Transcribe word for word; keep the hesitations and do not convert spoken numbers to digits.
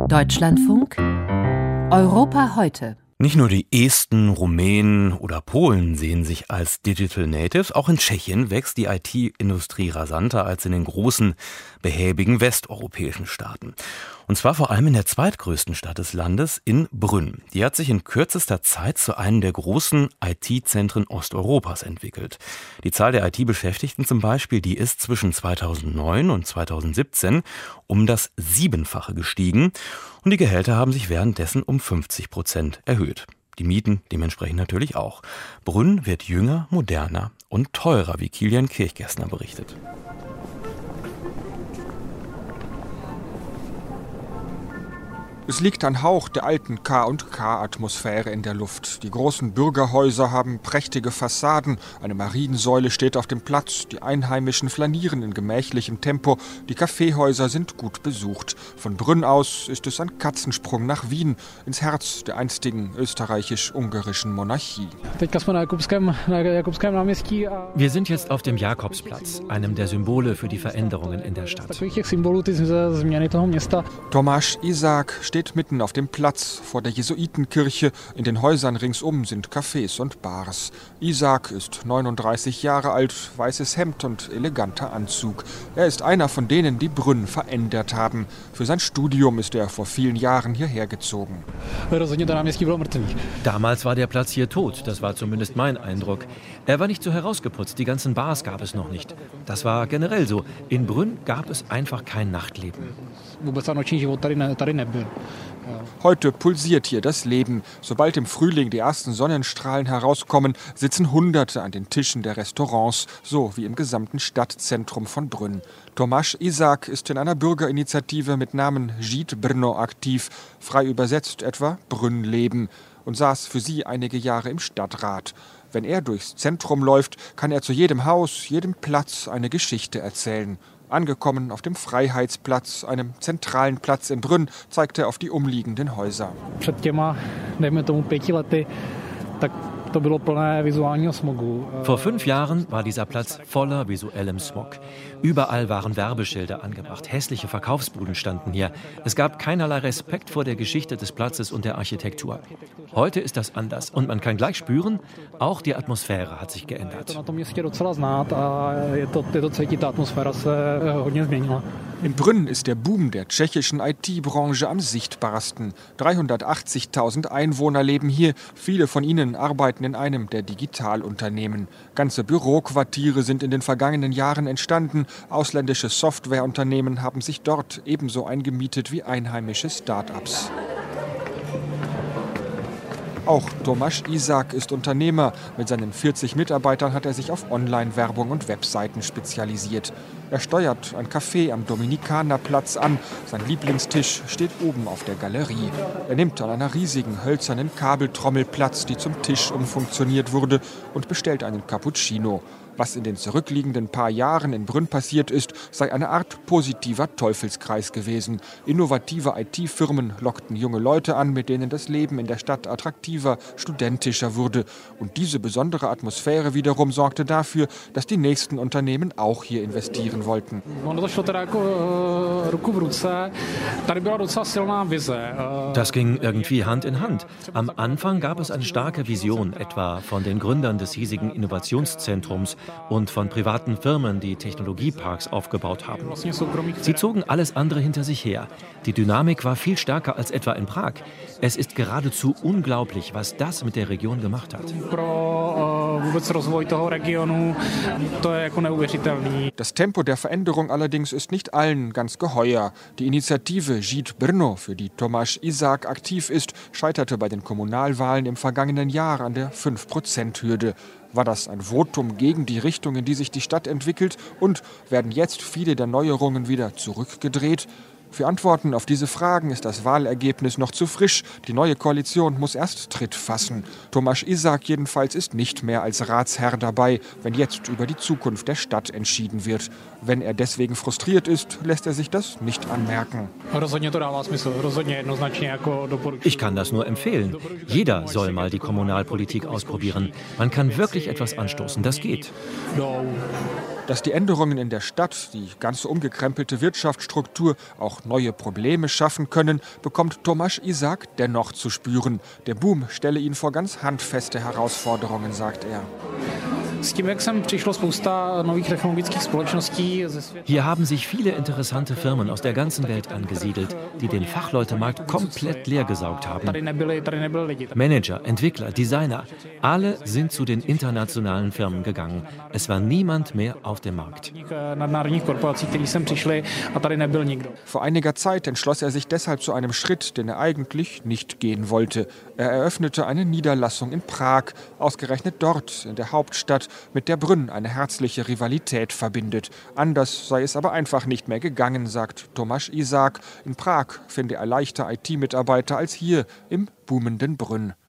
Deutschlandfunk Europa heute. Nicht nur die Esten, Rumänen oder Polen sehen sich als Digital Natives, auch in Tschechien wächst die I T-Industrie rasanter als in den großen, behäbigen westeuropäischen Staaten. Und zwar vor allem in der zweitgrößten Stadt des Landes, in Brünn. Die hat sich in kürzester Zeit zu einem der großen I T-Zentren Osteuropas entwickelt. Die Zahl der I T-Beschäftigten zum Beispiel, die ist zwischen zweitausendneun und zweitausendsiebzehn um das Siebenfache gestiegen. Und die Gehälter haben sich währenddessen um fünfzig Prozent erhöht. Die Mieten dementsprechend natürlich auch. Brünn wird jünger, moderner und teurer, wie Kilian Kirchgessner berichtet. Es liegt ein Hauch der alten K und K-Atmosphäre in der Luft. Die großen Bürgerhäuser haben prächtige Fassaden, eine Mariensäule steht auf dem Platz, die Einheimischen flanieren in gemächlichem Tempo, die Kaffeehäuser sind gut besucht. Von Brünn aus ist es ein Katzensprung nach Wien, ins Herz der einstigen österreichisch-ungarischen Monarchie. Wir sind jetzt auf dem Jakobsplatz, einem der Symbole für die Veränderungen in der Stadt. Tomáš Isák steht mitten auf dem Platz vor der Jesuitenkirche. In den Häusern ringsum sind Cafés und Bars. Isák ist neununddreißig Jahre alt, weißes Hemd und eleganter Anzug. Er ist einer von denen, die Brünn verändert haben. Für sein Studium ist er vor vielen Jahren hierher gezogen. Damals war der Platz hier tot, das war zumindest mein Eindruck. Er war nicht so herausgeputzt, die ganzen Bars gab es noch nicht. Das war generell so. In Brünn gab es einfach kein Nachtleben. Heute pulsiert hier das Leben. Sobald im Frühling die ersten Sonnenstrahlen herauskommen, sitzen Hunderte an den Tischen der Restaurants, so wie im gesamten Stadtzentrum von Brünn. Tomáš Isák ist in einer Bürgerinitiative mit Namen Žít Brno aktiv, frei übersetzt etwa Brünn leben, und saß für sie einige Jahre im Stadtrat. Wenn er durchs Zentrum läuft, kann er zu jedem Haus, jedem Platz eine Geschichte erzählen. Angekommen auf dem Freiheitsplatz, einem zentralen Platz in Brünn, zeigt er auf die umliegenden Häuser. Vor fünf Jahren war dieser Platz voller visuellem Smog. Überall waren Werbeschilder angebracht, hässliche Verkaufsbuden standen hier. Es gab keinerlei Respekt vor der Geschichte des Platzes und der Architektur. Heute ist das anders und man kann gleich spüren, auch die Atmosphäre hat sich geändert. In Brünn ist der Boom der tschechischen I T-Branche am sichtbarsten. dreihundertachtzigtausend Einwohner leben hier, viele von ihnen arbeiten in einem der Digitalunternehmen. Ganze Büroquartiere sind in den vergangenen Jahren entstanden. Ausländische Softwareunternehmen haben sich dort ebenso eingemietet wie einheimische Start-ups. Auch Tomáš Isák ist Unternehmer. Mit seinen vierzig Mitarbeitern hat er sich auf Online-Werbung und Webseiten spezialisiert. Er steuert ein Café am Dominikanerplatz an. Sein Lieblingstisch steht oben auf der Galerie. Er nimmt an einer riesigen hölzernen Kabeltrommel Platz, die zum Tisch umfunktioniert wurde, und bestellt einen Cappuccino. Was in den zurückliegenden paar Jahren in Brünn passiert ist, sei eine Art positiver Teufelskreis gewesen. Innovative I T-Firmen lockten junge Leute an, mit denen das Leben in der Stadt attraktiver, studentischer wurde. Und diese besondere Atmosphäre wiederum sorgte dafür, dass die nächsten Unternehmen auch hier investieren wollten. Das ging irgendwie Hand in Hand. Am Anfang gab es eine starke Vision, etwa von den Gründern des hiesigen Innovationszentrums und von privaten Firmen, die Technologieparks aufgebaut haben. Sie zogen alles andere hinter sich her. Die Dynamik war viel stärker als etwa in Prag. Es ist geradezu unglaublich, was das mit der Region gemacht hat. Das Tempo der Veränderung allerdings ist nicht allen ganz geheuer. Die Initiative Žít Brno, für die Tomáš Isák aktiv ist, scheiterte bei den Kommunalwahlen im vergangenen Jahr an der fünf Prozent Hürde. War das ein Votum gegen die Richtung, in die sich die Stadt entwickelt? Und werden jetzt viele der Neuerungen wieder zurückgedreht? Für Antworten auf diese Fragen ist das Wahlergebnis noch zu frisch. Die neue Koalition muss erst Tritt fassen. Tomáš Isák jedenfalls ist nicht mehr als Ratsherr dabei, wenn jetzt über die Zukunft der Stadt entschieden wird. Wenn er deswegen frustriert ist, lässt er sich das nicht anmerken. Ich kann das nur empfehlen. Jeder soll mal die Kommunalpolitik ausprobieren. Man kann wirklich etwas anstoßen, das geht. Dass die Änderungen in der Stadt, die ganze umgekrempelte Wirtschaftsstruktur auch neue Probleme schaffen können, bekommt Tomáš Isák dennoch zu spüren. Der Boom stelle ihn vor ganz handfeste Herausforderungen, sagt er. Hier haben sich viele interessante Firmen aus der ganzen Welt angesiedelt, die den Fachleutemarkt komplett leergesaugt haben. Manager, Entwickler, Designer, alle sind zu den internationalen Firmen gegangen. Es war niemand mehr auf dem Markt. Vor einiger Zeit entschloss er sich deshalb zu einem Schritt, den er eigentlich nicht gehen wollte. Er eröffnete eine Niederlassung in Prag, ausgerechnet dort, in der Hauptstadt, mit der Brünn eine herzliche Rivalität verbindet. Anders sei es aber einfach nicht mehr gegangen, sagt Tomáš Isák. In Prag finde er leichter I T-Mitarbeiter als hier im boomenden Brünn.